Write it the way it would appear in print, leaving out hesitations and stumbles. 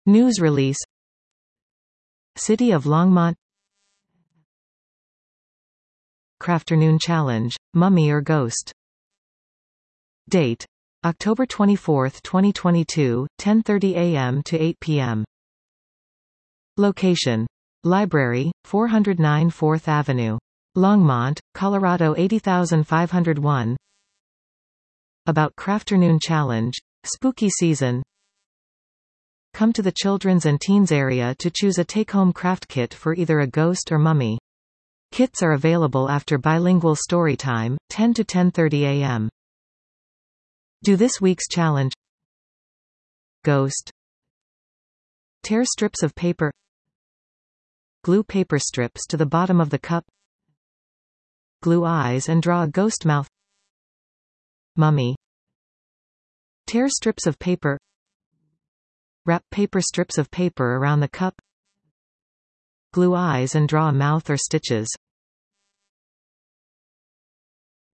News release. City of Longmont. Crafternoon Challenge, Mummy or Ghost. Date: October 24, 2022, 10:30 a.m. to 8 p.m. Location: Library, 409 4th Avenue. Longmont, Colorado 80501. About Crafternoon Challenge, Spooky Season. Come to the children's and teens area to choose a take-home craft kit for either a ghost or mummy. Kits are available after bilingual story time, 10 to 10:30 a.m. Do this week's challenge. Ghost. Tear strips of paper. Glue paper strips to the bottom of the cup. Glue eyes and draw a ghost mouth. Mummy. Tear strips of paper. Wrap paper strips of paper around the cup. Glue eyes and draw a mouth or stitches.